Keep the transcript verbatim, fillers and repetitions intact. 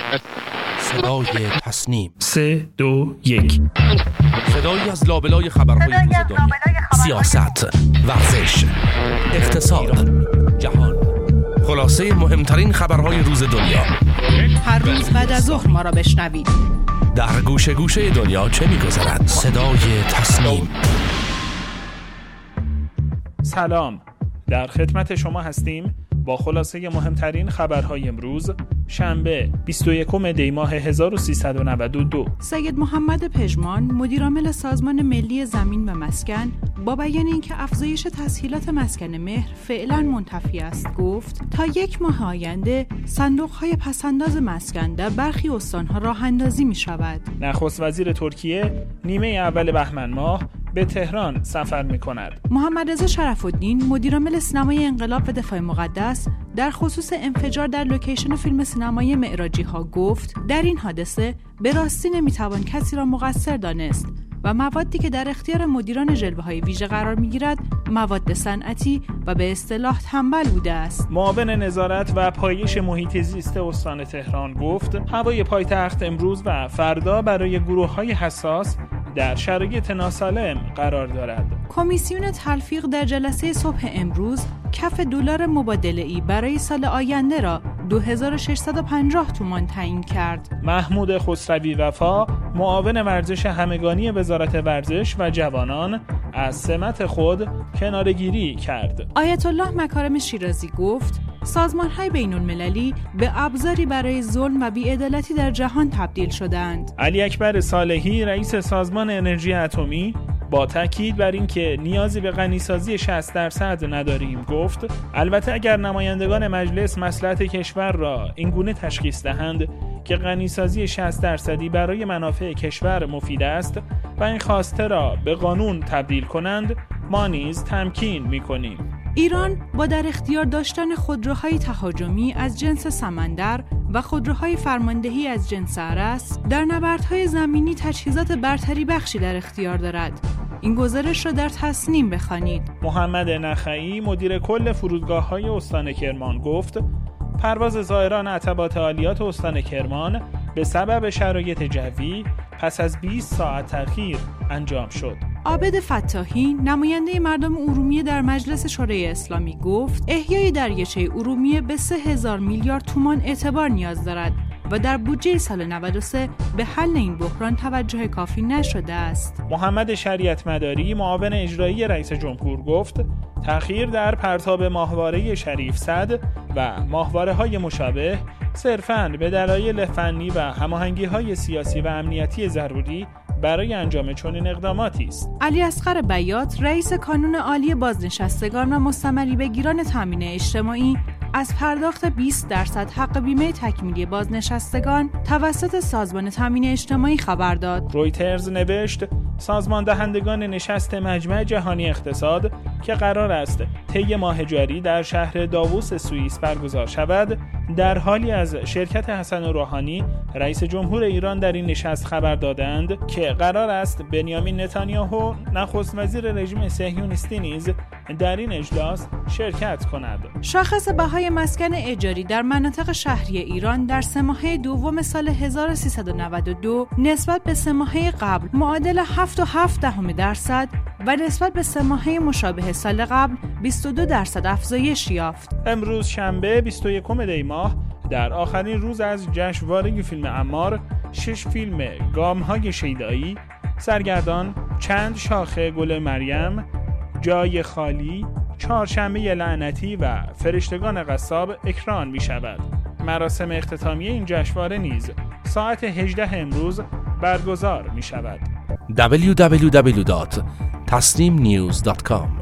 صدای تصنیم. سه دو یک. صدایی از لابلای خبرهای روز دنیا، سیاست، ورزش، اقتصاد، جهان، خلاصه مهمترین خبرهای روز دنیا. هر روز بعد از ظهر ما را بشنوید. در گوشه گوشه دنیا چه می‌گذرد؟ صدای تصنیم. سلام، در خدمت شما هستیم با خلاصه مهمترین خبرهای امروز شنبه بیست و یکم دی ماه هزار و سیصد و نود و دو. سید محمد پژمان مدیرعامل سازمان ملی زمین و مسکن با بیان اینکه افزایش تسهیلات مسکن مهر فعلا منتفی است گفت تا یک ماه آینده صندوق‌های پس‌انداز مسکن در برخی استان‌ها راه اندازی می‌شود. نخست وزیر ترکیه نیمه اول بهمن ماه به تهران سفر می‌کند. محمد رضا شرف الدین مدیرعامل سینمای انقلاب و دفاع مقدس در خصوص انفجار در لوکیشن فیلم سینمایی معراجی ها گفت در این حادثه به راستی نمیتوان کسی را مقصر دانست و موادی که در اختیار مدیران جلوه‌های ویژه قرار می‌گیرد مواد صنعتی و به اصطلاح تنبل بوده است. معاون نظارت و پایش محیط زیست استان تهران گفت هوای پایتخت امروز و فردا برای گروه‌های حساس در شرایط ناسالم قرار دارد. کمیسیون تلفیق در جلسه صبح امروز کف دلار مبادله‌ای برای سال آینده را دو هزار و ششصد و پنجاه تومان تعیین کرد. محمود خسروی وفا معاون ورزش همگانی وزارت ورزش و جوانان از سمت خود کناره‌گیری کرد. آیت الله مکارم شیرازی گفت سازمان‌های بین‌المللی به ابزاری برای ظلم و بی‌عدالتی در جهان تبدیل شدند. علی اکبر صالحی رئیس سازمان انرژی اتمی با تاکید بر اینکه نیازی به غنیسازی شصت درصد نداریم گفت البته اگر نمایندگان مجلس مصلحت کشور را اینگونه تشخیص دهند که غنیسازی شصت درصدی برای منافع کشور مفید است و این خواسته را به قانون تبدیل کنند ما نیز تمکین می‌کنیم. ایران با در اختیار داشتن خودروهای تهاجمی از جنس سمندر و خودروهای فرماندهی از جنس ارس در نبردهای زمینی تجهیزات برتری بخشی در اختیار دارد. این گزارش را در تصنیم بخوانید. محمد نخعی مدیر کل فرودگاه‌های استان کرمان گفت پرواز زائران عتبات عالیات استان کرمان به سبب شرایط جوی پس از بیست ساعت تأخیر انجام شد. عابد فتاحی نماینده مردم ارومیه در مجلس شورای اسلامی گفت احیای دریاچه ارومیه به سه هزار میلیارد تومان اعتبار نیاز دارد و در بودجه سال نود و سه به حل این بحران توجه کافی نشده است. محمد شریعت مداری معاون اجرایی رئیس جمهور گفت تأخیر در پرتاب ماهواره شریف صد و ماهواره‌های مشابه صرفاً به دلایل فنی و هماهنگی‌های سیاسی و امنیتی ضروری برای انجام چنین اقداماتی است. علی اصغر بیات رئیس کانون عالی بازنشستگان و مستمری بگیران تامین اجتماعی از پرداخت بیست درصد حق بیمه تکمیلی بازنشستگان توسط سازمان تامین اجتماعی خبر داد. رویترز نوشت سازمان دهندگان نشست مجمع جهانی اقتصاد که قرار است طی ماه جاری در شهر داووس سوئیس برگزار شود در حالی از شرکت حسن روحانی رئیس جمهور ایران در این نشست خبر دادند که قرار است بنیامین نتانیاهو نخست وزیر رژیم صهیونیستی نیز در این اجلاس شرکت کند. شاخص بهای مسکن اجاری در مناطق شهری ایران در سه ماهه دوم سال هزار و سیصد و نود و دو نسبت به سه ماهه قبل معادل هفت و هفت دهم درصد و نسبت به سه ماهه مشابه سال قبل بیست و دو درصد افزایش یافت. امروز شنبه بیست و یکم دی ماه در آخرین روز از جشنواره فیلم عمار شش فیلم گام‌های شیدایی سرگردان چند شاخه گل مریم، جای خالی، چهارشنبه لعنتی و فرشتگان قصاب اکران می شود. مراسم اختتامیه این جشنواره نیز ساعت هجده امروز برگزار می شود. دبلیو دبلیو دبلیو دات تصنیم نیوز دات کام